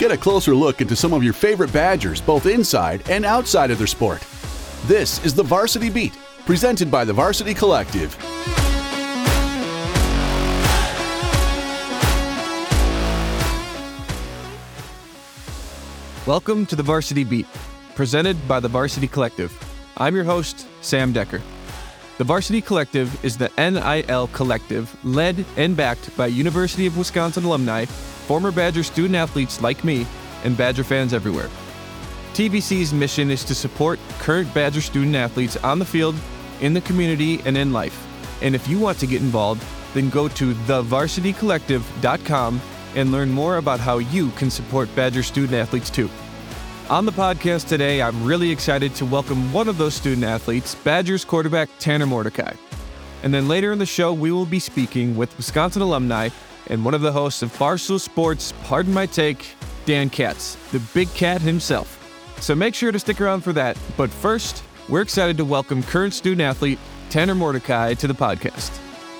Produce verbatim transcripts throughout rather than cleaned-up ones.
Get a closer look into some of your favorite Badgers, both inside and outside of their sport. This is the Varsity Beat, presented by the Varsity Collective. Welcome to the Varsity Beat, presented by the Varsity Collective. I'm your host, Sam Decker. The Varsity Collective is the N I L collective led and backed by University of Wisconsin alumni, former Badger student athletes like me, and Badger fans everywhere. T V C's mission is to support current Badger student athletes on the field, in the community, and in life. And if you want to get involved, then go to the varsity collective dot com and learn more about how you can support Badger student athletes too. On the podcast today, I'm really excited to welcome one of those student athletes, Badgers quarterback Tanner Mordecai. And then later in the show, we will be speaking with Wisconsin alumni and one of the hosts of Barstool Sports, pardon my take, Dan Katz, the big cat himself. So make sure to stick around for that. But first, we're excited to welcome current student athlete Tanner Mordecai to the podcast.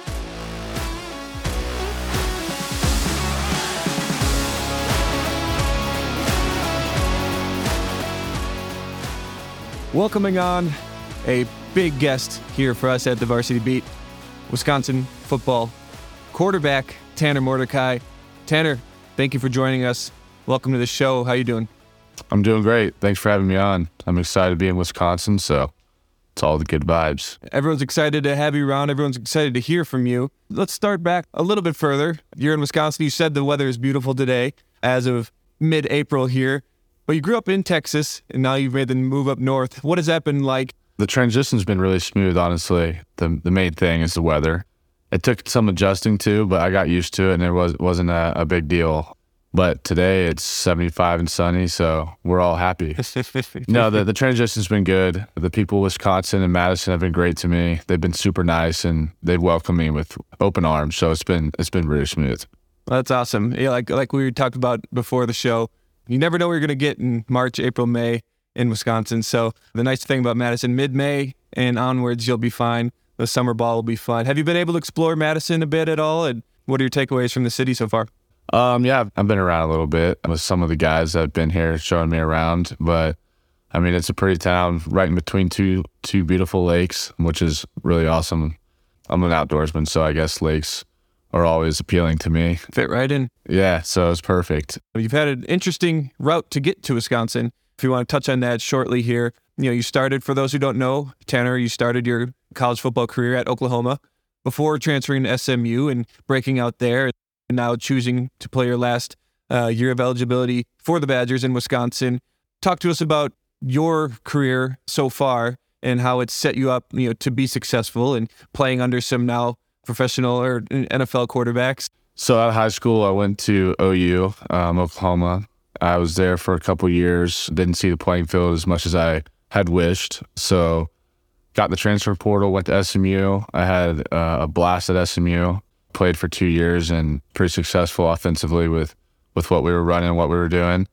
Welcoming on a big guest here for us at the Varsity Beat, Wisconsin football quarterback Tanner Mordecai. Tanner, thank you for joining us. Welcome to the show. How you doing? I'm doing great. Thanks for having me on. I'm excited to be in Wisconsin, so it's all the good vibes. Everyone's excited to have you around. Everyone's excited to hear from you. Let's start back a little bit further. You're in Wisconsin. You said the weather is beautiful today as of mid-April here. But you grew up in Texas, and now you've made the move up north. What has that been like? The transition's been really smooth, honestly. The the main thing is the weather. It took some adjusting to, but I got used to it, and it was, wasn't a, a big deal. But today it's seventy-five and sunny, so we're all happy. No, the, the transition's been good. The people of Wisconsin and Madison have been great to me. They've been super nice, and they've welcomed me with open arms, so it's been it's been really smooth. Well, that's awesome. Yeah, like like we talked about before the show, you never know what you're going to get in March, April, May in Wisconsin. So the nice thing about Madison, mid-May and onwards, you'll be fine. The summer ball will be fun. Have you been able to explore Madison a bit at all? And what are your takeaways from the city so far? Um, yeah, I've been around a little bit with some of the guys that have been here showing me around. But, I mean, it's a pretty town right in between two two beautiful lakes, which is really awesome. I'm an outdoorsman, so I guess lakes are always appealing to me. Fit right in. Yeah, so it's perfect. You've had an interesting route to get to Wisconsin. If you want to touch on that shortly here, you know, you started, for those who don't know, Tanner, you started your college football career at Oklahoma before transferring to S M U and breaking out there, and now choosing to play your last uh, year of eligibility for the Badgers in Wisconsin. Talk to us about your career so far and how it's set you up, you know, to be successful and playing under some now professional or N F L quarterbacks. So out of high school, I went to O U, um, Oklahoma. I was there for a couple years. Didn't see the playing field as much as I had wished. So got the transfer portal, went to S M U. I had uh, a blast at S M U. Played for two years and pretty successful offensively with, with what we were running and what we were doing.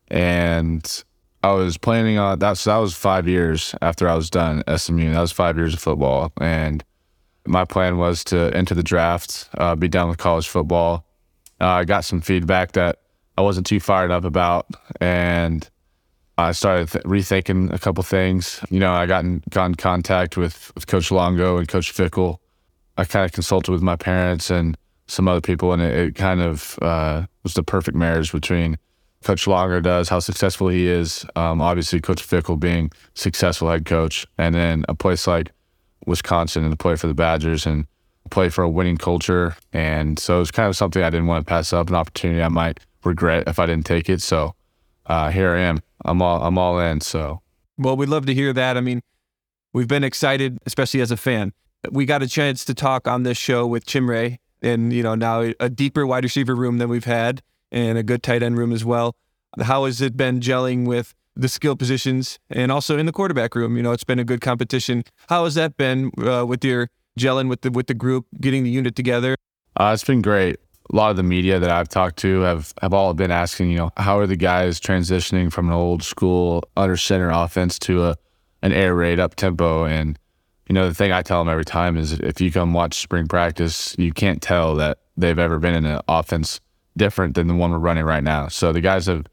And I was planning on that. So that was five years after I was done at S M U. That was five years of football. And my plan was to enter the draft, uh, be done with college football. Uh, I got some feedback that I wasn't too fired up about, and I started th- rethinking a couple things. You know, I got in, got in contact with, with Coach Longo and Coach Fickle. I kind of consulted with my parents and some other people, and it, it kind of uh, was the perfect marriage between Coach Longo does, how successful he is, um, obviously Coach Fickle being successful head coach, and then a place like Wisconsin and to play for the Badgers and play for a winning culture. And so it's kind of something I didn't want to pass up, an opportunity I might regret if I didn't take it. So uh, here I am. I'm all I'm all in. So well, we'd love to hear that. I mean, we've been excited, especially as a fan. We got a chance to talk on this show with Chimray, and you know, now a deeper wide receiver room than we've had, and a good tight end room as well. How has it been gelling with the skill positions and also in the quarterback room? You know, it's been a good competition. How has that been uh, with your gelling with the with the group, getting the unit together? Uh, it's been great. A lot of the media that I've talked to have, have all been asking, you know, how are the guys transitioning from an old school under center offense to a an air raid up tempo? And, you know, the thing I tell them every time is if you come watch spring practice, you can't tell that they've ever been in an offense different than the one we're running right now. So the guys have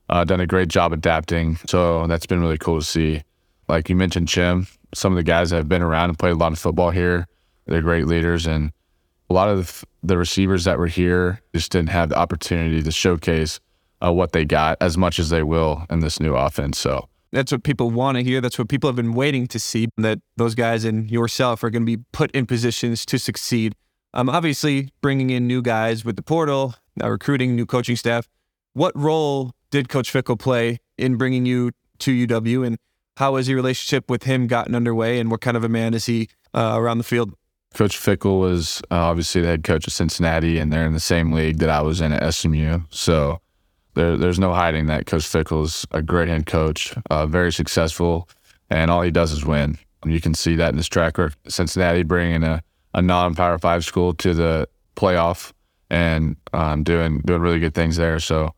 uh, done a great job adapting. So that's been really cool to see. Like you mentioned, Chim, some of the guys that have been around and played a lot of football here, they're great leaders. And a lot of the receivers that were here just didn't have the opportunity to showcase uh, what they got as much as they will in this new offense. So that's what people want to hear. That's what people have been waiting to see, that those guys and yourself are going to be put in positions to succeed. Um, obviously, bringing in new guys with the portal, now recruiting, new coaching staff. What role did Coach Fickell play in bringing you to U W, and how has your relationship with him gotten underway, and what kind of a man is he uh, around the field? Coach Fickell was uh, obviously the head coach of Cincinnati, and they're in the same league that I was in at S M U. So there, there's no hiding that Coach Fickell is a great head coach, uh, very successful, and all he does is win. You can see that in his track record. Cincinnati bringing a, a non-Power Five school to the playoff and um, doing doing really good things there. So,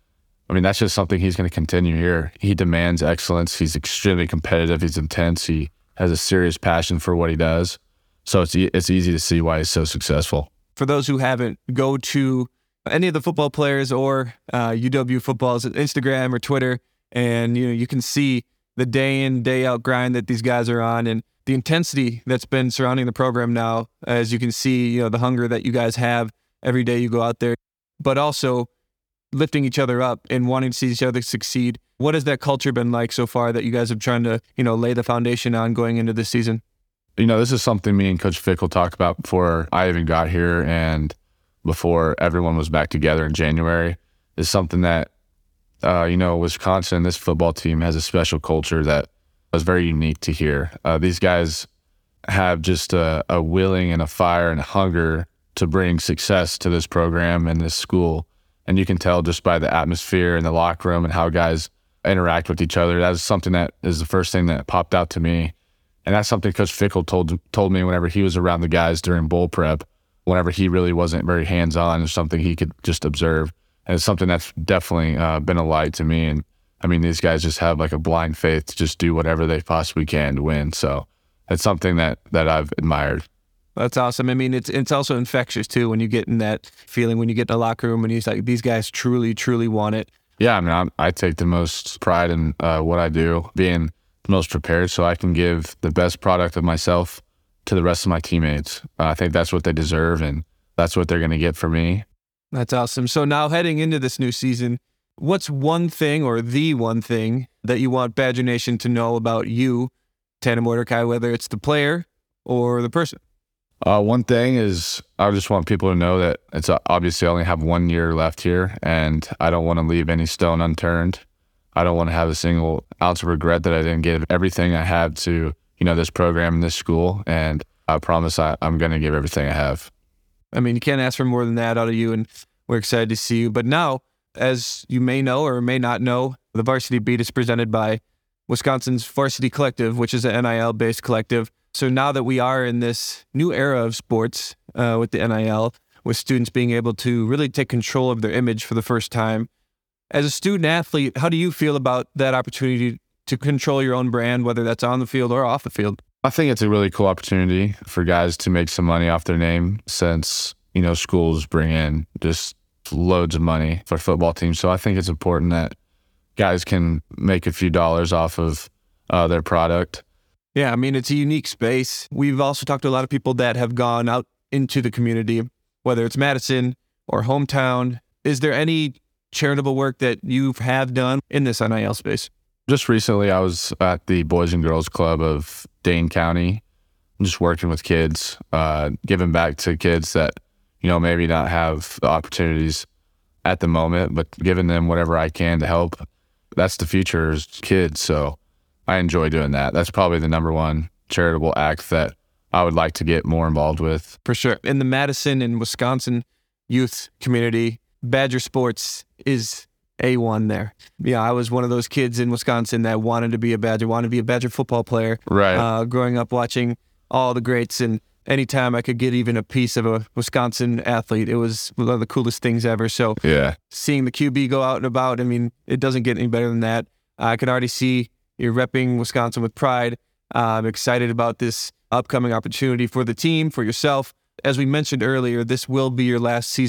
I mean, that's just something he's going to continue here. He demands excellence. He's extremely competitive. He's intense. He has a serious passion for what he does. So it's e- it's easy to see why he's so successful. For those who haven't, go to any of the football players or uh, U W football's Instagram or Twitter, and you know you can see the day in, day out grind that these guys are on, and the intensity that's been surrounding the program now. As you can see, you know the hunger that you guys have every day you go out there, but also lifting each other up and wanting to see each other succeed. What has that culture been like so far that you guys have trying to you know lay the foundation on going into this season? You know, this is something me and Coach Fickell talked about before I even got here and before everyone was back together in January. Is something that, uh, you know, Wisconsin, this football team has a special culture that was very unique to here. Uh, these guys have just a, a willing and a fire and a hunger to bring success to this program and this school. And you can tell just by the atmosphere in the locker room and how guys interact with each other. That is something that is the first thing that popped out to me. And that's something Coach Fickell told told me whenever he was around the guys during bowl prep, whenever he really wasn't very hands-on, or something he could just observe. And it's something that's definitely uh, been a light to me. And I mean, these guys just have like a blind faith to just do whatever they possibly can to win. So it's something that, that I've admired. That's awesome. I mean, it's it's also infectious too when you get in that feeling, when you get in the locker room and he's like, these guys truly, truly want it. Yeah, I mean, I'm, I take the most pride in uh, what I do, being most prepared so I can give the best product of myself to the rest of my teammates. Uh, I think that's what they deserve, and that's what they're going to get from me. That's awesome. So now heading into this new season, what's one thing or the one thing that you want Badger Nation to know about you, Tanner Mordecai, whether it's the player or the person? Uh, one thing is I just want people to know that it's uh, obviously I only have one year left here, and I don't want to leave any stone unturned. I don't want to have a single ounce of regret that I didn't give everything I have to, you know, this program and this school. And I promise I, I'm going to give everything I have. I mean, you can't ask for more than that out of you, and we're excited to see you. But now, as you may know or may not know, the Varsity Beat is presented by Wisconsin's Varsity Collective, which is an N I L-based collective. So now that we are in this new era of sports uh, with the N I L, with students being able to really take control of their image for the first time, as a student athlete, how do you feel about that opportunity to control your own brand, whether that's on the field or off the field? I think it's a really cool opportunity for guys to make some money off their name, since, you know, schools bring in just loads of money for football teams. So I think it's important that guys can make a few dollars off of uh, their product. Yeah, I mean, it's a unique space. We've also talked to a lot of people that have gone out into the community, whether it's Madison or hometown. Is there any charitable work that you have done in this N I L space? Just recently, I was at the Boys and Girls Club of Dane County, just working with kids, uh, giving back to kids that, you know, maybe not have the opportunities at the moment, but giving them whatever I can to help. That's the future is kids, so I enjoy doing that. That's probably the number one charitable act that I would like to get more involved with. For sure. In the Madison and Wisconsin youth community, Badger sports is A one there. Yeah, I was one of those kids in Wisconsin that wanted to be a Badger, wanted to be a Badger football player. Right. Uh, growing up watching all the greats, and anytime I could get even a piece of a Wisconsin athlete, it was one of the coolest things ever. So yeah, seeing the Q B go out and about, I mean, it doesn't get any better than that. I could already see you're repping Wisconsin with pride. Uh, I'm excited about this upcoming opportunity for the team, for yourself. As we mentioned earlier, this will be your last season of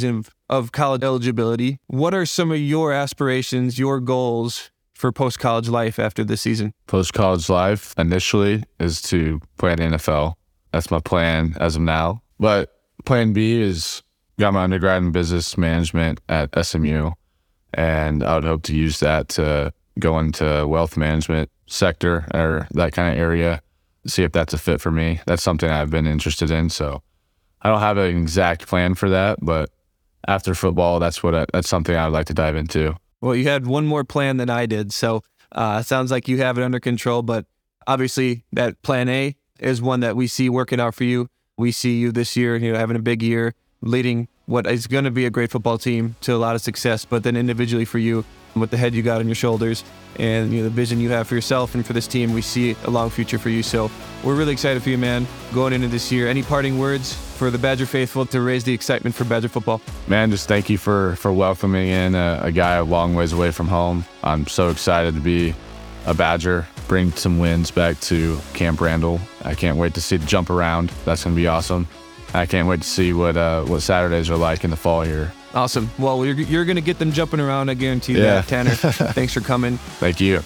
of college eligibility, what are some of your aspirations, your goals for post-college life after this season? Post-college life initially is to play in the N F L. That's my plan as of now. But plan B is got my undergrad in business management at S M U, and I would hope to use that to go into wealth management sector or that kind of area, see if that's a fit for me. That's something I've been interested in. So I don't have an exact plan for that, but after football, that's what I, that's something I'd like to dive into. Well, you had one more plan than I did, so uh, it sounds like you have it under control, but obviously that plan A is one that we see working out for you. We see you this year, you know, having a big year, leading what is going to be a great football team to a lot of success, but then individually for you, with the head you got on your shoulders and you know the vision you have for yourself and for this team, we see a long future for you. So we're really excited for you, man, going into this year. Any parting words for the Badger faithful to raise the excitement for Badger football? Man, just thank you for, for welcoming in a, a guy a long ways away from home. I'm so excited to be a Badger, bring some wins back to Camp Randall. I can't wait to see the jump around. That's going to be awesome. I can't wait to see what uh, what Saturdays are like in the fall here. Awesome. Well, you're, you're going to get them jumping around, I guarantee you yeah. that, Tanner. Thanks for coming. Thank you.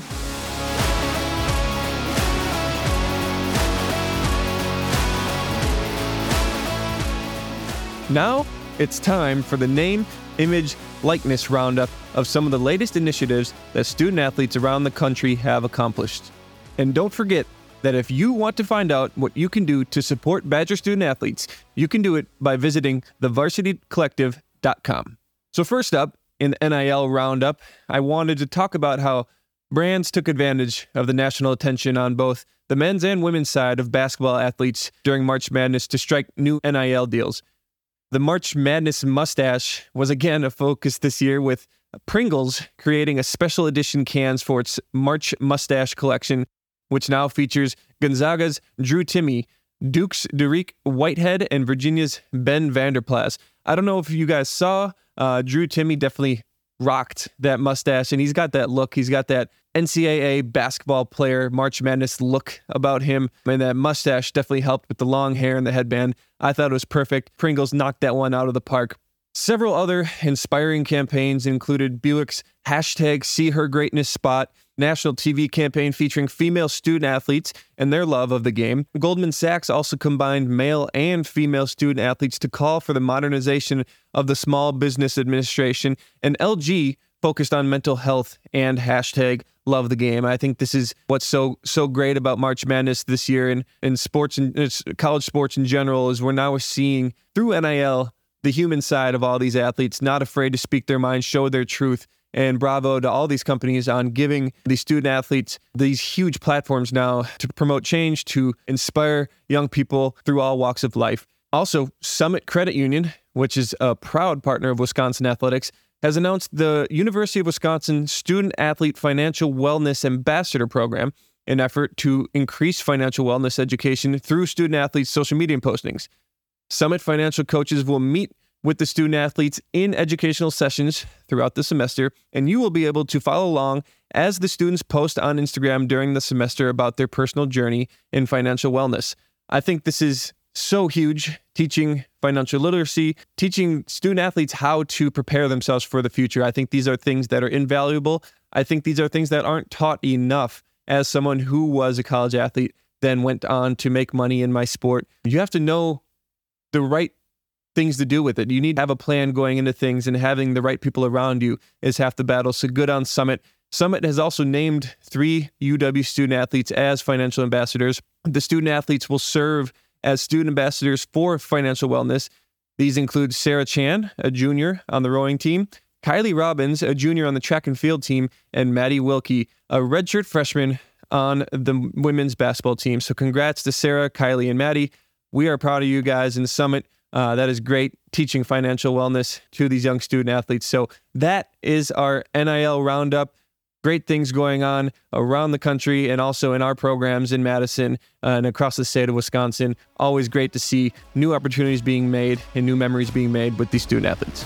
Now it's time for the name, image, likeness roundup of some of the latest initiatives that student athletes around the country have accomplished. And don't forget that if you want to find out what you can do to support Badger student athletes, you can do it by visiting the varsity collective dot com. So first up, in the N I L roundup, I wanted to talk about how brands took advantage of the national attention on both the men's and women's side of basketball athletes during March Madness to strike new N I L deals. The March Madness mustache was again a focus this year, with Pringles creating a special edition cans for its March Mustache collection, which now features Gonzaga's Drew Timme, Duke's Dariq Whitehead, and Virginia's Ben Vanderplas. I don't know if you guys saw, uh, Drew Timme definitely rocked that mustache, and he's got that look. He's got that N C double A basketball player March Madness look about him, and that mustache definitely helped with the long hair and the headband. I thought it was perfect. Pringles knocked that one out of the park. Several other inspiring campaigns included Buick's hashtag See Her Greatness spot, national T V campaign featuring female student athletes and their love of the game. Goldman Sachs also combined male and female student athletes to call for the modernization of the Small Business Administration, and L G focused on mental health and hashtag Love the Game. I think this is what's so so great about March Madness this year and in sports and college sports in general, is we're now seeing through N I L the human side of all these athletes, not afraid to speak their mind, show their truth. And bravo to all these companies on giving these student athletes these huge platforms now to promote change, to inspire young people through all walks of life. Also, Summit Credit Union, which is a proud partner of Wisconsin Athletics, has announced the University of Wisconsin Student Athlete Financial Wellness Ambassador Program, an effort to increase financial wellness education through student athletes' social media postings. Summit financial coaches will meet with the student athletes in educational sessions throughout the semester, and you will be able to follow along as the students post on Instagram during the semester about their personal journey in financial wellness. I think this is so huge, teaching financial literacy, teaching student athletes how to prepare themselves for the future. I think these are things that are invaluable. I think these are things that aren't taught enough. As someone who was a college athlete, then went on to make money in my sport, you have to know the right things to do with it. You need to have a plan going into things, and having the right people around you is half the battle. So good on Summit. Summit has also named three U W student athletes as financial ambassadors. The student athletes will serve as student ambassadors for financial wellness. These include Sarah Chan, a junior on the rowing team, Kylie Robbins, a junior on the track and field team, and Maddie Wilkie, a redshirt freshman on the women's basketball team. So congrats to Sarah, Kylie, and Maddie. We are proud of you guys in Summit. Uh, that is great, teaching financial wellness to these young student athletes. So that is our N I L roundup. Great things going on around the country and also in our programs in Madison uh, and across the state of Wisconsin. Always great to see new opportunities being made and new memories being made with these student athletes.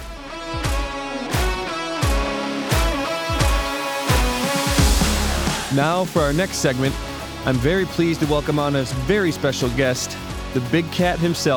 Now for our next segment, I'm very pleased to welcome on a very special guest, the Big Cat himself,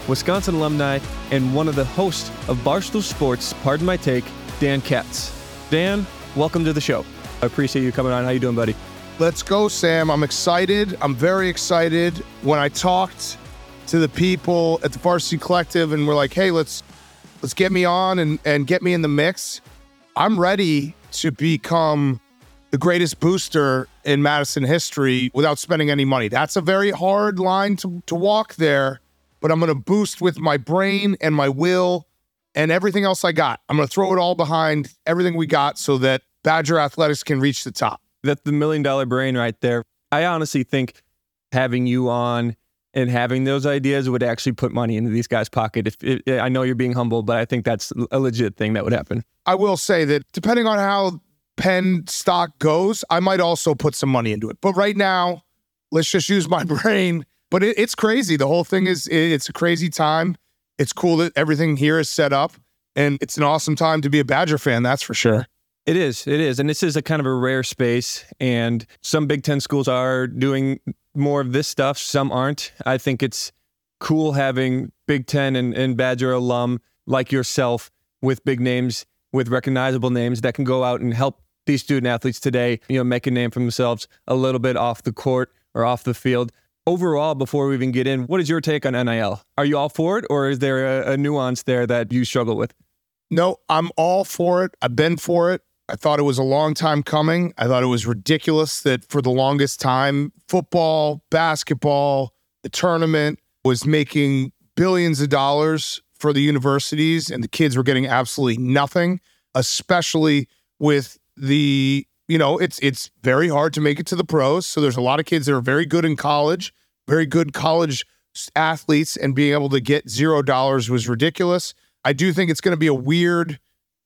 Wisconsin alumni, and one of the hosts of Barstool Sports, pardon my take, Dan Katz. Dan, welcome to the show. I appreciate you coming on. How you doing, buddy? Let's go, Sam. I'm excited. I'm very excited. When I talked to the people at the Varsity Collective and we're like, hey, let's let's get me on and, and get me in the mix, I'm ready to become the greatest booster in Madison history without spending any money. That's a very hard line to, to walk there, but I'm going to boost with my brain and my will and everything else I got. I'm going to throw it all behind everything we got so that Badger Athletics can reach the top. That's the million dollar brain right there. I honestly think having you on and having those ideas would actually put money into these guys' pocket. If it, I know you're being humble, but I think that's a legit thing that would happen. I will say that depending on how Penn stock goes, I might also put some money into it. But right now, let's just use my brain. But it, it's crazy. The whole thing is, it, it's a crazy time. It's cool that everything here is set up. And it's an awesome time to be a Badger fan, that's for sure. It is. It is. And this is a kind of a rare space. And some Big Ten schools are doing more of this stuff. Some aren't. I think it's cool having Big Ten and, and Badger alum like yourself with big names, with recognizable names that can go out and help these student athletes today, you know, make a name for themselves a little bit off the court or off the field. Overall, before we even get in, what is your take on N I L? Are you all for it, or is there a, a nuance there that you struggle with? No, I'm all for it. I've been for it. I thought it was a long time coming. I thought it was ridiculous that for the longest time, football, basketball, the tournament was making billions of dollars for the universities, and the kids were getting absolutely nothing, especially with the, you know, it's it's very hard to make it to the pros. So there's a lot of kids that are very good in college, very good college athletes, and being able to get zero dollars was ridiculous. I do think it's going to be a weird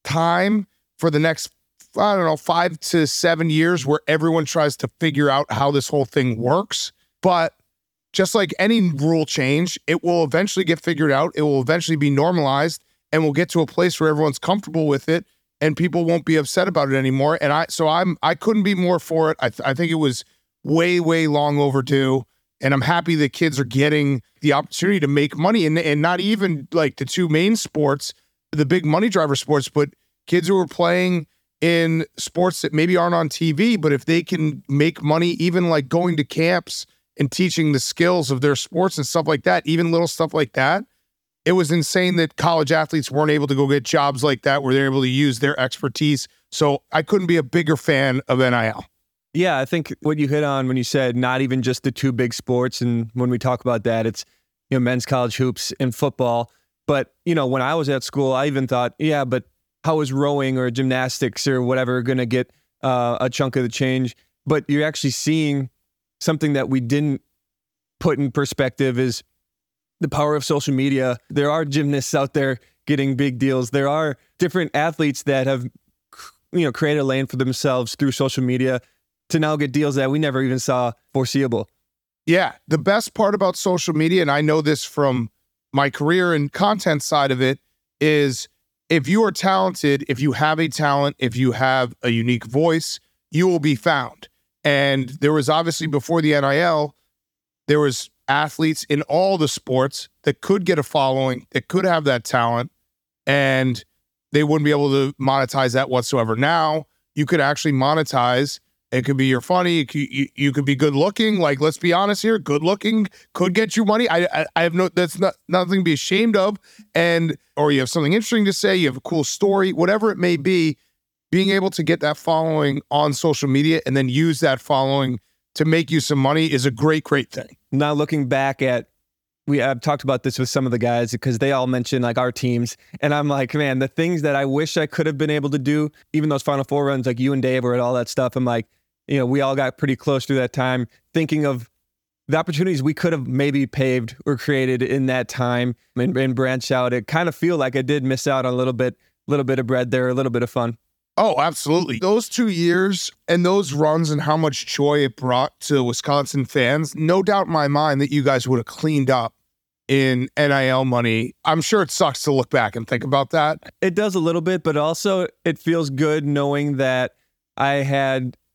time for the next, I don't know, five to seven years where everyone tries to figure out how this whole thing works. But just like any rule change, it will eventually get figured out. It will eventually be normalized, and we'll get to a place where everyone's comfortable with it and people won't be upset about it anymore. And I, so I'm, I couldn't be more for it. I, th- I think it was way, way long overdue. And I'm happy that kids are getting the opportunity to make money, and, and not even like the two main sports, the big money driver sports, but kids who are playing in sports that maybe aren't on T V, but if they can make money, even like going to camps and teaching the skills of their sports and stuff like that, even little stuff like that. It was insane that college athletes weren't able to go get jobs like that where they're able to use their expertise. So I couldn't be a bigger fan of N I L. Yeah, I think what you hit on when you said not even just the two big sports, and when we talk about that, it's, you know, men's college hoops and football. But, you know, when I was at school, I even thought, yeah, but how is rowing or gymnastics or whatever going to get uh, a chunk of the change? But you're actually seeing something that we didn't put in perspective is the power of social media. There are gymnasts out there getting big deals. There are different athletes that have, you know, created a lane for themselves through social media to now get deals that we never even saw foreseeable. Yeah. The best part about social media, and I know this from my career and content side of it, is if you are talented, if you have a talent, if you have a unique voice, you will be found. And there was obviously, before the N I L, there was athletes in all the sports that could get a following, that could have that talent, and they wouldn't be able to monetize that whatsoever. Now, you could actually monetize. It could be you're funny. You, you, you could be good looking. Like, let's be honest here. Good looking could get you money. I, I, I have no, that's not nothing to be ashamed of. And, or you have something interesting to say. You have a cool story, whatever it may be. Being able to get that following on social media and then use that following to make you some money is a great, great thing. Now, looking back at, we I've talked about this with some of the guys because they all mention like our teams. And I'm like, man, the things that I wish I could have been able to do, even those Final Four runs, like you and Dave were at all that stuff. I'm like, you know, we all got pretty close through that time, thinking of the opportunities we could have maybe paved or created in that time and, and branch out. It kind of feel like I did miss out on a little bit, little bit of bread there, a little bit of fun. Oh, absolutely. Those two years and those runs and how much joy it brought to Wisconsin fans, no doubt in my mind that you guys would have cleaned up in N I L money. I'm sure it sucks to look back and think about that. It does a little bit, but also it feels good knowing that I had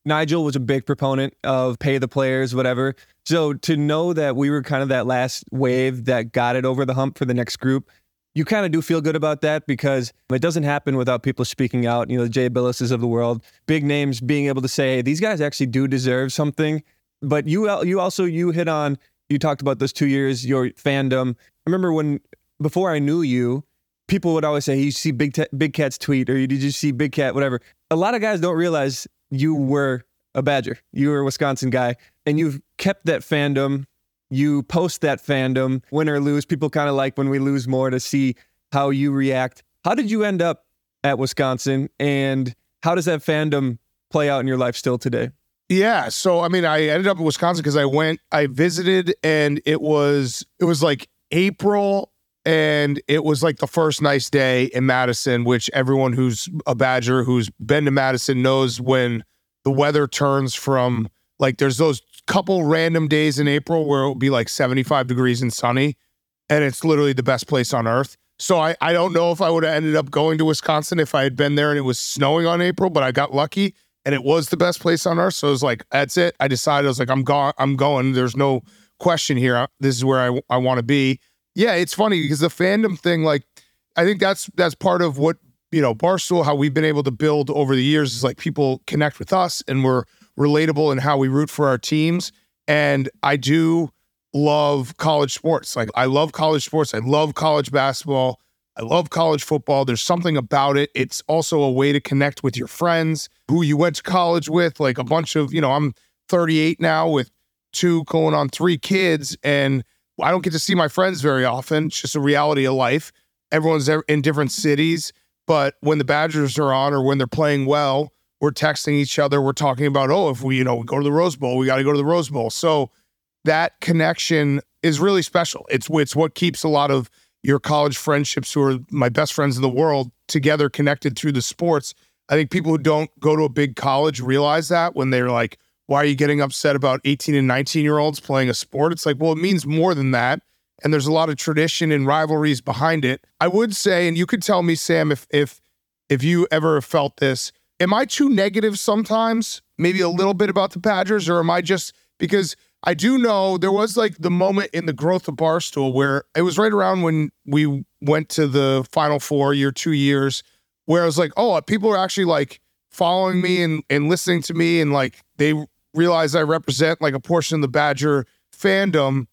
Nigel was a big proponent of pay the players, whatever. So to know that we were kind of that last wave that got it over the hump for the next group, you kind of do feel good about that because it doesn't happen without people speaking out. You know, the Jay Billises of the world, big names being able to say, hey, these guys actually do deserve something. But you, you also, you hit on, you talked about those two years, your fandom. I remember when, before I knew you, people would always say, hey, you see Big T- Big Cat's tweet, or did you see Big Cat, whatever. A lot of guys don't realize you were a Badger. You were a Wisconsin guy, and you've kept that fandom. You post that fandom, win or lose. People kind of like when we lose more to see how you react. How did you end up at Wisconsin, and how does that fandom play out in your life still today? Yeah, so I mean, I ended up in Wisconsin because I went, I visited, and it was it was like April, and it was like the first nice day in Madison, which everyone who's a Badger who's been to Madison knows when the weather turns from, like, there's those couple random days in April where it'll be like seventy-five degrees and sunny, and it's literally the best place on earth. So I, I don't know if I would have ended up going to Wisconsin if I had been there and it was snowing on April, but I got lucky and it was the best place on earth. So it was like, that's it. I decided, I was like, I'm going, I'm going. There's no question here. This is where I, I want to be. Yeah, it's funny because the fandom thing, like, I think that's that's part of what, you know, Barstool, how we've been able to build over the years is like people connect with us and we're relatable in how we root for our teams. And I do love college sports. Like, I love college sports. I love college basketball. I love college football. There's something about it. It's also a way to connect with your friends who you went to college with, like a bunch of, you know, I'm thirty-eight now with two going on three kids, and I don't get to see my friends very often. It's just a reality of life. Everyone's in different cities, but when the Badgers are on or when they're playing well, we're texting each other. We're talking about, oh, if we, you know, go to the Rose Bowl, we got to go to the Rose Bowl. So that connection is really special. It's, it's what keeps a lot of your college friendships, who are my best friends in the world, together, connected through the sports. I think people who don't go to a big college realize that when they're like, why are you getting upset about eighteen and nineteen year olds playing a sport? It's like, well, it means more than that. And there's a lot of tradition and rivalries behind it. I would say, and you could tell me, Sam, if if if you ever felt this, am I too negative sometimes? Maybe a little bit about the Badgers, or am I just, because I do know there was like the moment in the growth of Barstool where it was right around when we went to the Final Four, year two years, where I was like, oh, people are actually like following me and, and listening to me, and like they realize I represent like a portion of the Badger fandom.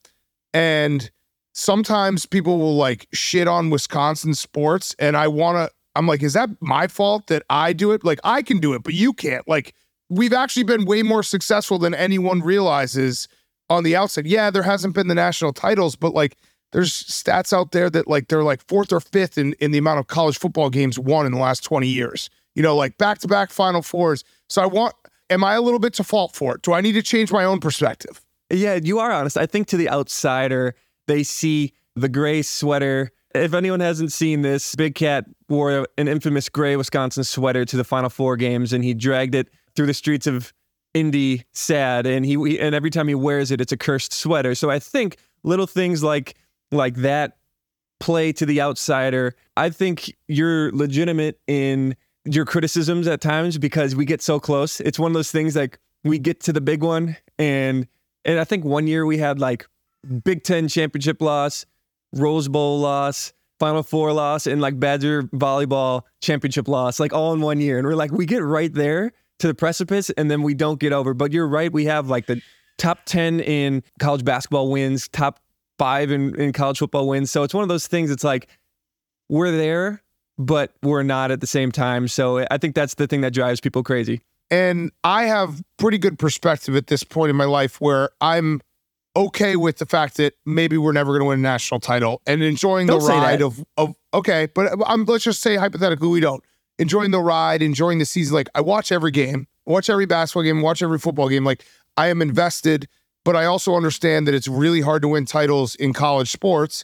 And sometimes people will like shit on Wisconsin sports, and I want to, I'm like, is that my fault that I do it? Like, I can do it, but you can't. Like, we've actually been way more successful than anyone realizes on the outside. Yeah, there hasn't been the national titles, but like there's stats out there that like they're like fourth or fifth in, in the amount of college football games won in the last twenty years, you know, like back-to-back Final Fours. So I want, am I a little bit to fault for it? Do I need to change my own perspective? Yeah, you are honest. I think to the outsider, they see the gray sweater. If anyone hasn't seen this, Big Cat wore an infamous gray Wisconsin sweater to the Final Four games, and he dragged it through the streets of Indy sad, and he and every time he wears it, it's a cursed sweater. So I think little things like like that play to the outsider. I think you're legitimate in your criticisms at times because we get so close. It's one of those things like we get to the big one, and and I think one year we had like Big Ten championship loss, Rose Bowl loss, Final Four loss, and like Badger volleyball championship loss, like all in one year. And we're like, we get right there to the precipice, and then we don't get over. But you're right, we have like the top ten in college basketball wins, top five in, in college football wins. So it's one of those things, it's like we're there, but we're not at the same time. So I think that's the thing that drives people crazy. And I have pretty good perspective at this point in my life where I'm okay with the fact that maybe we're never going to win a national title, and enjoying the Don't say ride that. of, of, okay, but I'm, let's just say hypothetically we don't. Enjoying the ride, enjoying the season. Like, I watch every game, watch every basketball game, watch every football game. Like, I am invested, but I also understand that it's really hard to win titles in college sports.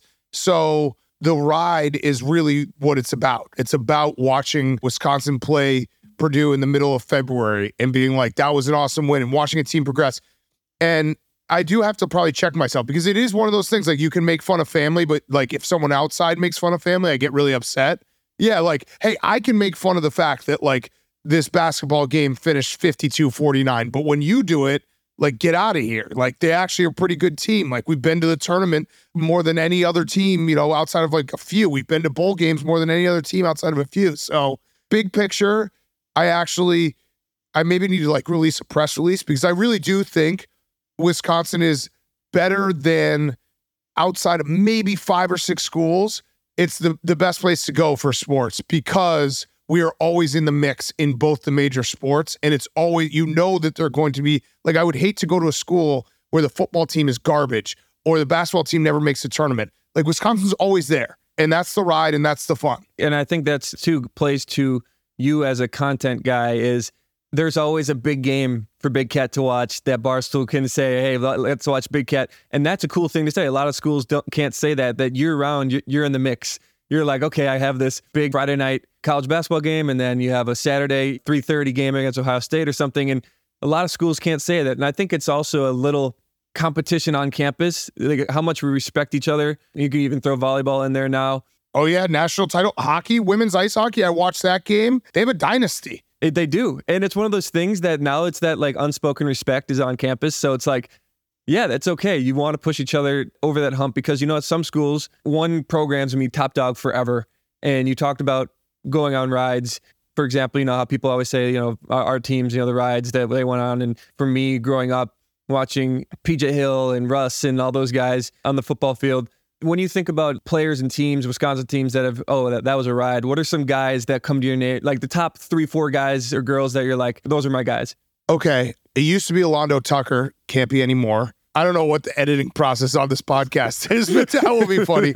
So the ride is really what it's about. It's about watching Wisconsin play Purdue in the middle of February and being like, that was an awesome win, and watching a team progress. And I do have to probably check myself, because it is one of those things, like, you can make fun of family, but like if someone outside makes fun of family, I get really upset. Yeah, like, hey, I can make fun of the fact that like this basketball game finished fifty-two forty-nine. But when you do it, like, get out of here. Like, they actually are a pretty good team. Like, we've been to the tournament more than any other team, you know, outside of like a few. We've been to bowl games more than any other team outside of a few. So big picture, I actually, I maybe need to like release a press release because I really do think Wisconsin is better than outside of maybe five or six schools. It's the, the best place to go for sports because we are always in the mix in both the major sports. And it's always, you know, that they're going to be like, I would hate to go to a school where the football team is garbage or the basketball team never makes a tournament. Like, Wisconsin's always there. And that's the ride and that's the fun. And I think that's too plays to you as a content guy is there's always a big game for Big Cat to watch that Barstool can say, hey, let's watch Big Cat. And that's a cool thing to say. A lot of schools don't can't say that, that year round, you're in the mix. You're like, okay, I have this big Friday night college basketball game, and then you have a Saturday three thirty game against Ohio State or something. And a lot of schools can't say that. And I think it's also a little competition on campus, like how much we respect each other. You can even throw volleyball in there now. Oh, yeah, national title. Hockey, women's ice hockey. I watched that game. They have a dynasty. It, they do. And it's one of those things that now it's that like unspoken respect is on campus. So it's like, yeah, that's okay. You want to push each other over that hump because, you know, at some schools, one program's going to be top dog forever. And you talked about going on rides. For example, you know, how people always say, you know, our, our teams, you know, the rides that they went on. And for me, growing up, watching P J Hill and Russ and all those guys on the football field, when you think about players and teams, Wisconsin teams that have, oh, that, that was a ride, what are some guys that come to your name, like the top three, four guys or girls that you're like, those are my guys? Okay. It used to be Alondo Tucker. Can't be anymore. I don't know what the editing process on this podcast is, but that will be funny.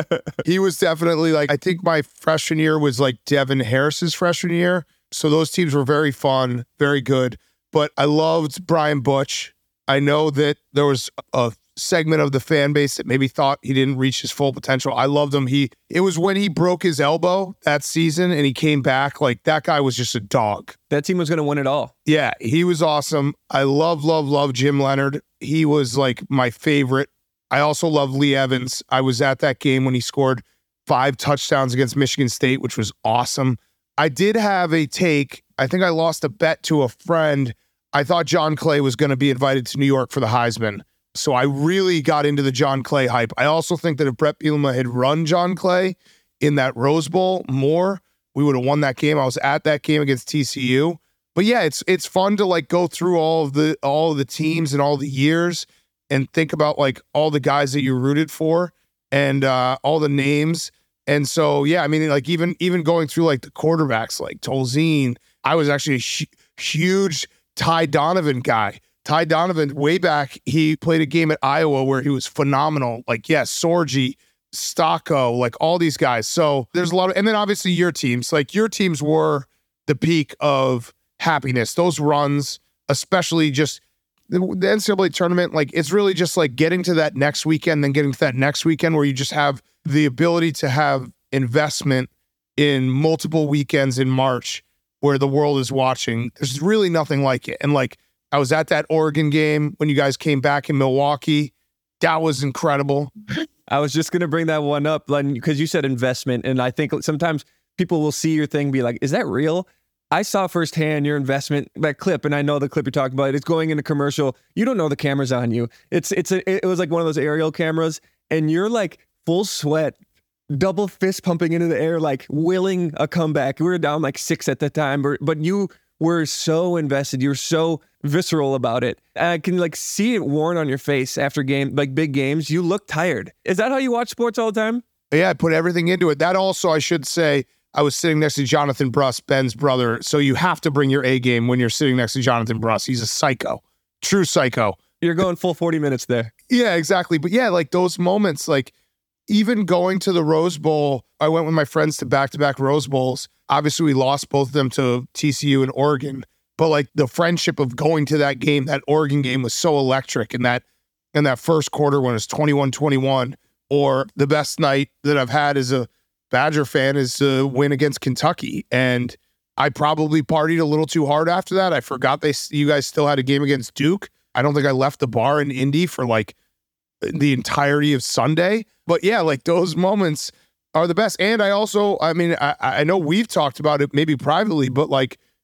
He was definitely like, I think my freshman year was like Devin Harris's freshman year. So those teams were very fun, very good. But I loved Brian Butch. I know that there was a segment of the fan base that maybe thought he didn't reach his full potential. I loved him. He, it was when he broke his elbow that season and he came back. Like, that guy was just a dog. That team was going to win it all. Yeah, he was awesome. I love, love, love Jim Leonard. He was like my favorite. I also love Lee Evans. I was at that game when he scored five touchdowns against Michigan State, which was awesome. I did have a take. I think I lost a bet to a friend. I thought John Clay was going to be invited to New York for the Heisman. So I really got into the John Clay hype. I also think that if Brett Bielema had run John Clay in that Rose Bowl more, we would have won that game. I was at that game against T C U. But yeah, it's it's fun to like go through all of the all of the teams and all the years and think about like all the guys that you rooted for and uh, all the names. And so yeah, I mean, like even even going through like the quarterbacks like Tolzien, I was actually a sh- huge Ty Donovan guy. Ty Donovan, way back, he played a game at Iowa where he was phenomenal. Like, yes, Sorgi, Stocco, like all these guys. So there's a lot of, and then obviously your teams, like your teams were the peak of happiness. Those runs, especially just the, the N C double A tournament, like it's really just like getting to that next weekend, then getting to that next weekend where you just have the ability to have investment in multiple weekends in March where the world is watching. There's really nothing like it. And like, I was at that Oregon game when you guys came back in Milwaukee. That was incredible. I was just going to bring that one up because you said investment. And I think sometimes people will see your thing, be like, is that real? I saw firsthand your investment, that clip, and I know the clip you're talking about. It's going into commercial. You don't know the camera's on you. It's it's a, it was like one of those aerial cameras, and you're like full sweat, double fist pumping into the air, like willing a comeback. We were down like six at the time, but, but you were so invested. You were so visceral about it. I can like see it worn on your face after game, like big games. You look tired. Is that how you watch sports all the time? Yeah, I put everything into it. That also, I should say, I was sitting next to Jonathan Bruss, Ben's brother. So you have to bring your A game when you're sitting next to Jonathan Bruss. He's a psycho, true psycho. You're going full forty minutes there. Yeah, exactly. But yeah, like those moments, like even going to the Rose Bowl, I went with my friends to back-to-back Rose Bowls. Obviously, we lost both of them to T C U and Oregon. But like the friendship of going to that game, that Oregon game was so electric. And that in that first quarter when it was twenty-one twenty-one, or the best night that I've had as a Badger fan is to win against Kentucky. And I probably partied a little too hard after that. I forgot they you guys still had a game against Duke. I don't think I left the bar in Indy for like the entirety of Sunday. But yeah, like those moments are the best. And I also, I mean, I, I know we've talked about it maybe privately, but like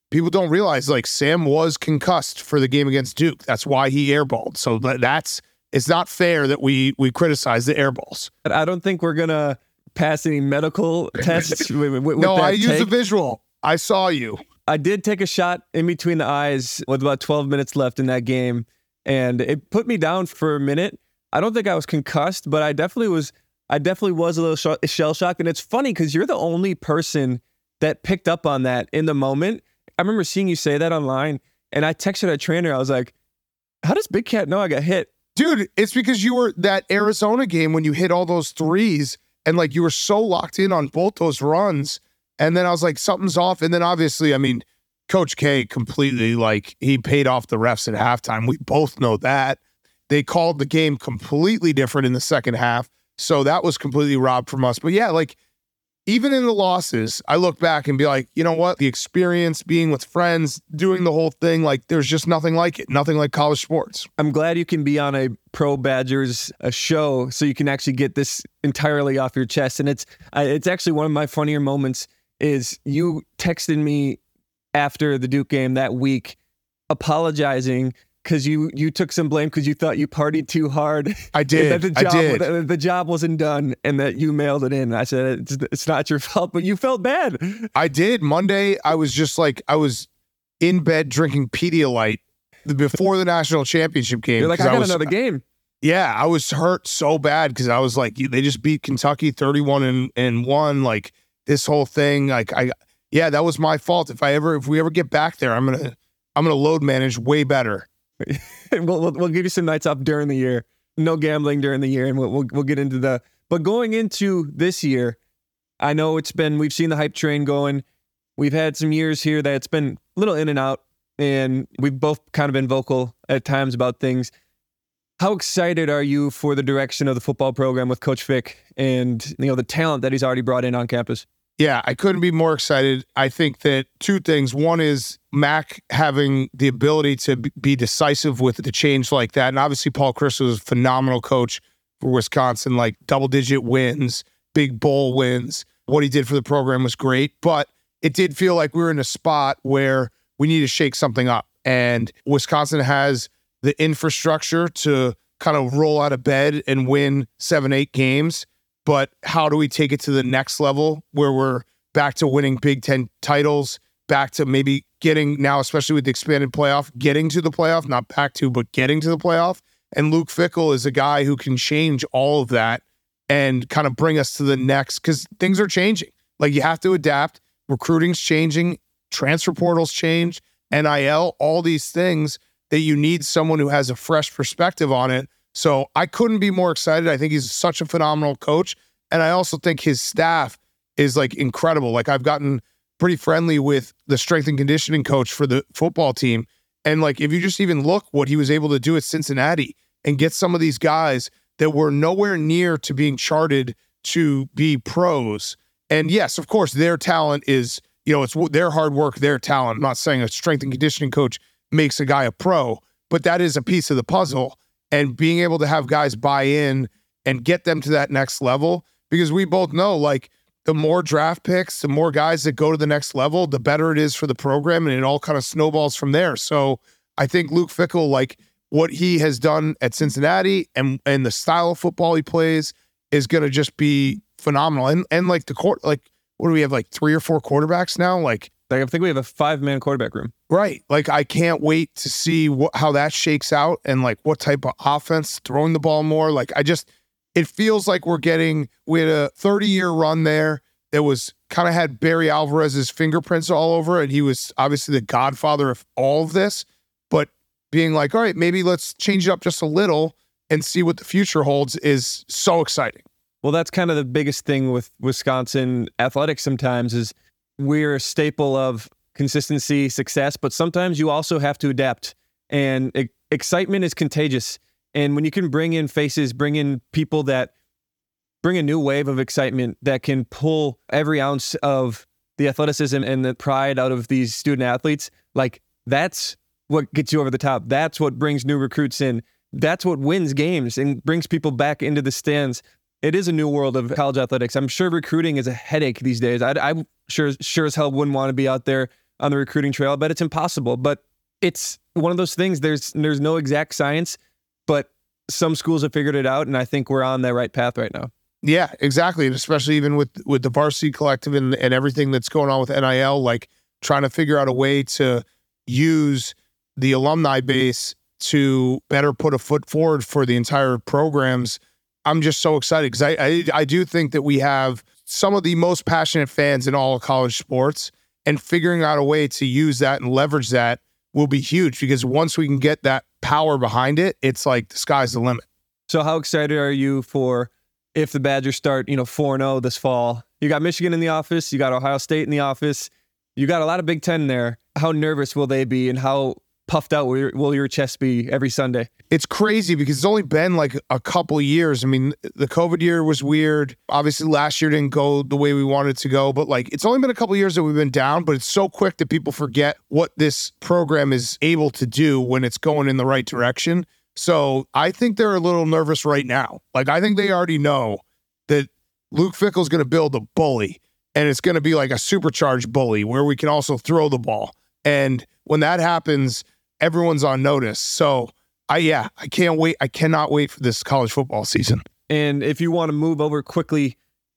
people don't realize, like, Sam was concussed for the game against Duke. That's why he airballed. So that's, it's not fair that we we criticize the airballs. I don't think we're going to pass any medical tests with, with, with no, that I take. used a visual. I saw you. I did take a shot in between the eyes with about twelve minutes left in that game, and it put me down for a minute. I don't think I was concussed, but I definitely was I definitely was a little sh- shell shocked. And it's funny because you're the only person that picked up on that in the moment. I remember seeing you say that online, and I texted our trainer. I was like, how does Big Cat know I got hit? Dude, it's because you were that Arizona game when you hit all those threes, and like you were so locked in on both those runs. And then I was like, something's off. And then obviously, I mean, Coach K completely, like, he paid off the refs at halftime. We both know that. They called the game completely different in the second half. So that was completely robbed from us. But yeah, like, even in the losses, I look back and be like, you know what? The experience, being with friends, doing the whole thing, like, there's just nothing like it. Nothing like college sports. I'm glad you can be on a Pro Badgers a show so you can actually get this entirely off your chest. And it's uh, it's actually one of my funnier moments is you texted me after the Duke game that week apologizing because you you took some blame because you thought you partied too hard. I did. the job, I did. The, the job wasn't done and that you mailed it in. I said, it's, it's not your fault, but you felt bad. I did. Monday, I was just like, I was in bed drinking Pedialyte before the national championship game. You're like, I got I was, another game. Yeah, I was hurt so bad because I was like, they just beat Kentucky thirty-one and, and one. Like, this whole thing, like, I, yeah, that was my fault. If I ever, if we ever get back there, I'm going to, I'm going to load manage way better. we'll, we'll we'll give you some nights off during the year. No gambling during the year, and we'll, we'll we'll get into the. But going into this year, I know it's been we've seen the hype train going. We've had some years here that it's been a little in and out, and we've both kind of been vocal at times about things. How excited are you for the direction of the football program with Coach Fick and you know the talent that he's already brought in on campus? Yeah, I couldn't be more excited. I think that two things. One is Mac having the ability to be decisive with the change like that. And obviously Paul Chryst was a phenomenal coach for Wisconsin, like double-digit wins, big bowl wins. What he did for the program was great. But it did feel like we were in a spot where we need to shake something up. And Wisconsin has the infrastructure to kind of roll out of bed and win seven, eight games. But how do we take it to the next level where we're back to winning Big Ten titles, back to maybe getting now, especially with the expanded playoff, getting to the playoff, not back to, but getting to the playoff. And Luke Fickell is a guy who can change all of that and kind of bring us to the next, because things are changing. Like, you have to adapt. Recruiting's changing. Transfer portals change. N I L, all these things that you need someone who has a fresh perspective on it. So I couldn't be more excited. I think he's such a phenomenal coach. And I also think his staff is like incredible. Like, I've gotten pretty friendly with the strength and conditioning coach for the football team. And like, if you just even look what he was able to do at Cincinnati and get some of these guys that were nowhere near to being charted to be pros. And yes, of course, their talent is, you know, it's their hard work, their talent. I'm not saying a strength and conditioning coach makes a guy a pro, but that is a piece of the puzzle. And being able to have guys buy in and get them to that next level, because we both know, like, the more draft picks, the more guys that go to the next level, the better it is for the program, and it all kind of snowballs from there. So I think Luke Fickell, like, what he has done at Cincinnati and and the style of football he plays is going to just be phenomenal. And and like the court, like, what do we have, like three or four quarterbacks now? Like, Like, I think we have a five-man quarterback room. Right. Like, I can't wait to see what, how that shakes out and, like, what type of offense, throwing the ball more. Like, I just, it feels like we're getting, we had a thirty-year run there that was kind of had Barry Alvarez's fingerprints all over it. He was obviously the godfather of all of this, but being like, all right, maybe let's change it up just a little and see what the future holds is so exciting. Well, that's kind of the biggest thing with Wisconsin athletics sometimes is we're a staple of consistency, success, but sometimes you also have to adapt. And e- excitement is contagious. And when you can bring in faces, bring in people that bring a new wave of excitement that can pull every ounce of the athleticism and the pride out of these student athletes, like, that's what gets you over the top. That's what brings new recruits in. That's what wins games and brings people back into the stands. It is a new world of college athletics. I'm sure recruiting is a headache these days. I, I'm sure, sure as hell wouldn't want to be out there on the recruiting trail. I bet it's impossible, but it's one of those things. There's there's no exact science, but some schools have figured it out, and I think we're on the right path right now. Yeah, exactly. And especially even with, with the Varsity Collective and, and everything that's going on with N I L, like trying to figure out a way to use the alumni base to better put a foot forward for the entire programs. I'm just so excited because I, I I do think that we have some of the most passionate fans in all of college sports, and figuring out a way to use that and leverage that will be huge, because once we can get that power behind it, it's like the sky's the limit. So how excited are you for if the Badgers start, you know, four and oh this fall? You got Michigan in the office, you got Ohio State in the office, you got a lot of Big Ten there. How nervous will they be, and how puffed out will your, will your chest be every Sunday? It's crazy because it's only been like a couple of years. I mean, the COVID year was weird. Obviously, last year didn't go the way we wanted it to go, but like it's only been a couple of years that we've been down, but it's so quick that people forget what this program is able to do when it's going in the right direction. So I think they're a little nervous right now. Like, I think they already know that Luke Fickell's going to build a bully, and it's going to be like a supercharged bully where we can also throw the ball. And when that happens, everyone's on notice. So I, yeah, I can't wait. I cannot wait for this college football season. And if you want to move over quickly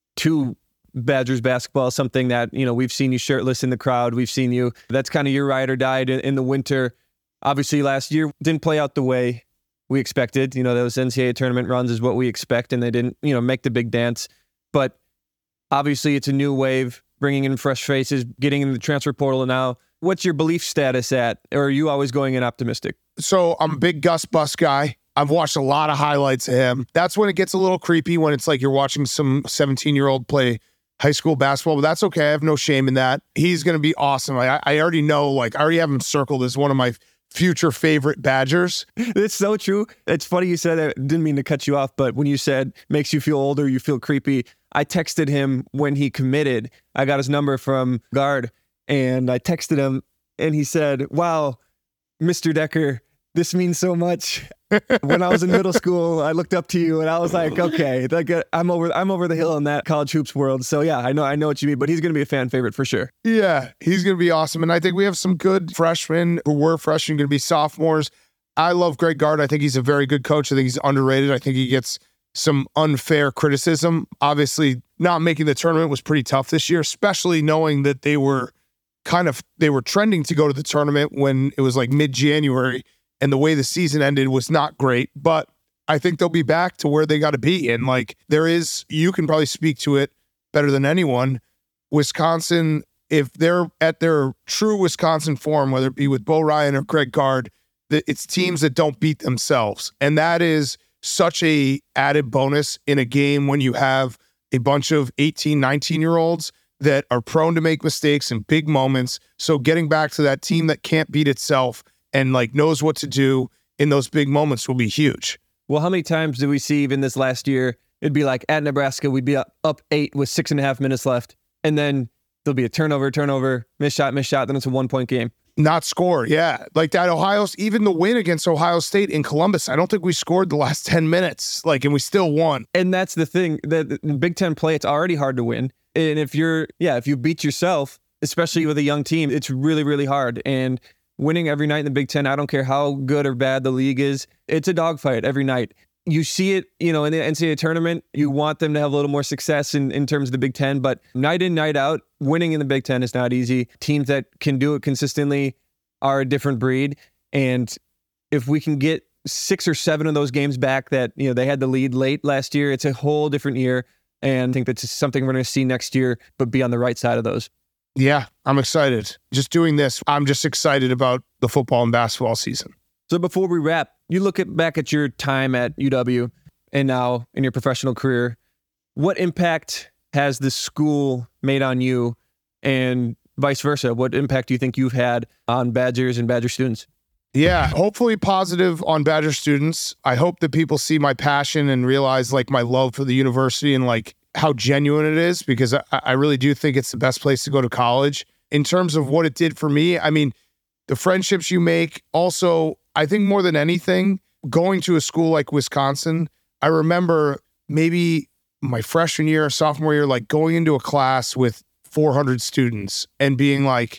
to Badgers basketball, something that, you know, we've seen you shirtless in the crowd. We've seen you. That's kind of your ride or die in, in the winter. Obviously, last year didn't play out the way we expected. You know, those N C double A tournament runs is what we expect, and they didn't, you know, make the big dance. But obviously, it's a new wave, bringing in fresh faces, getting into the transfer portal now. What's your belief status at, or are you always going in optimistic? So I'm a big Gus Bus guy. I've watched a lot of highlights of him. That's when it gets a little creepy, when it's like you're watching some seventeen-year-old play high school basketball, but that's okay. I have no shame in that. He's going to be awesome. I, I already know, like, I already have him circled as one of my future favorite Badgers. It's so true. It's funny you said that. Didn't mean to cut you off, but when you said makes you feel older, you feel creepy, I texted him when he committed. I got his number from Guard, and I texted him, and he said, wow, Mister Decker, this means so much. When I was in middle school, I looked up to you, and I was like, okay, like uh, I'm over, I'm over the hill in that college hoops world. So yeah, I know, I know what you mean. But he's going to be a fan favorite for sure. Yeah, he's going to be awesome, and I think we have some good freshmen who were freshmen, going to be sophomores. I love Greg Gard. I think he's a very good coach. I think he's underrated. I think he gets some unfair criticism. Obviously, not making the tournament was pretty tough this year, especially knowing that they were kind of they were trending to go to the tournament when it was like mid-January. And the way the season ended was not great, but I think they'll be back to where they got to be. And like, there is, you can probably speak to it better than anyone. Wisconsin, if they're at their true Wisconsin form, whether it be with Bo Ryan or Greg Gard, it's teams that don't beat themselves. And that is such a added bonus in a game when you have a bunch of eighteen, nineteen year olds that are prone to make mistakes in big moments. So getting back to that team that can't beat itself and like knows what to do in those big moments will be huge. Well, how many times did we see even this last year? It'd be like at Nebraska, we'd be up, up eight with six and a half minutes left. And then there'll be a turnover, turnover, miss shot, miss shot. Then it's a one point game. Not score. Yeah. Like that Ohio, even the win against Ohio State in Columbus, I don't think we scored the last ten minutes. Like, and we still won. And that's the thing, that in Big Ten play, it's already hard to win. And if you're, yeah, if you beat yourself, especially with a young team, it's really, really hard. And winning every night in the Big Ten, I don't care how good or bad the league is, it's a dogfight every night. You see it, you know, in the N C double A tournament, you want them to have a little more success in, in terms of the Big Ten, but night in, night out, winning in the Big Ten is not easy. Teams that can do it consistently are a different breed. And if we can get six or seven of those games back that, you know, they had the lead late last year, it's a whole different year. And I think that's something we're going to see next year, but be on the right side of those. Yeah, I'm excited. Just doing this, I'm just excited about the football and basketball season. So before we wrap, you look at back at your time at U W and now in your professional career, what impact has the school made on you, and vice versa? What impact do you think you've had on Badgers and Badger students? Yeah, hopefully positive on Badger students. I hope that people see my passion and realize like my love for the university and like how genuine it is, because I, I really do think it's the best place to go to college. In terms of what it did for me, I mean, the friendships you make. Also, I think more than anything, going to a school like Wisconsin, I remember maybe my freshman year or sophomore year, like going into a class with four hundred students and being like,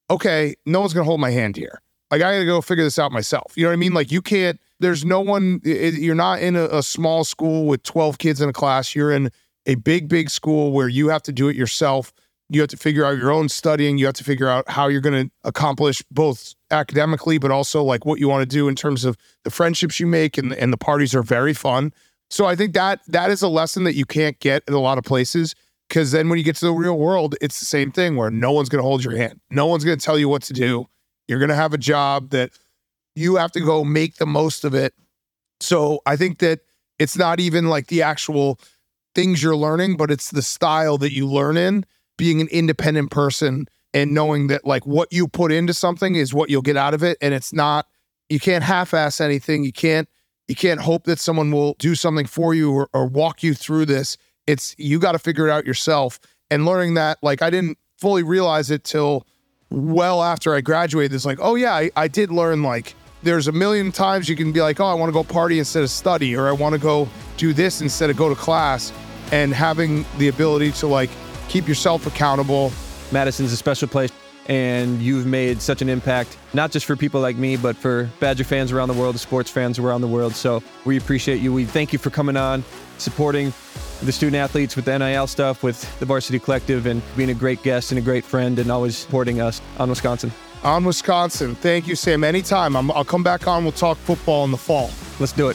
okay, no one's going to hold my hand here. Like, I got to go figure this out myself. You know what I mean? Like, you can't, there's no one, it, you're not in a, a small school with twelve kids in a class. You're in a big, big school where you have to do it yourself. You have to figure out your own studying. You have to figure out how you're going to accomplish both academically, but also like what you want to do in terms of the friendships you make, and, and the parties are very fun. So I think that that is a lesson that you can't get in a lot of places, because then when you get to the real world, it's the same thing where no one's going to hold your hand. No one's going to tell you what to do. You're going to have a job that you have to go make the most of it. So I think that it's not even like the actual things you're learning, but it's the style that you learn in, being an independent person and knowing that like what you put into something is what you'll get out of it. And it's not, you can't half-ass anything. You can't, you can't hope that someone will do something for you or, or walk you through this. It's, you got to figure it out yourself. And learning that, like, I didn't fully realize it till well after I graduated. It's like, oh yeah, I, I did learn, like, there's a million times you can be like, oh, I want to go party instead of study, or I want to go do this instead of go to class. And having the ability to like keep yourself accountable. Madison's a special place, and you've made such an impact, not just for people like me, but for Badger fans around the world, the sports fans around the world. So we appreciate you. We thank you for coming on, supporting the student athletes with the N I L stuff, with the Varsity Collective, and being a great guest and a great friend, and always supporting us on Wisconsin. On Wisconsin. Thank you, Sam. Anytime. I'm, I'll come back on. We'll talk football in the fall. Let's do it.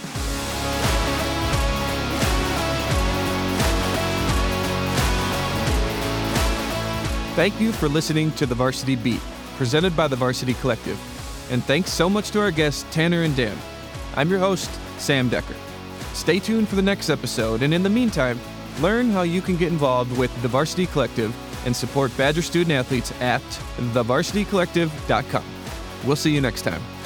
Thank you for listening to The Varsity Beat, presented by the Varsity Collective. And thanks so much to our guests, Tanner and Dan. I'm your host, Sam Decker. Stay tuned for the next episode, and in the meantime, learn how you can get involved with the Varsity Collective and support Badger student athletes at the varsity collective dot com. We'll see you next time.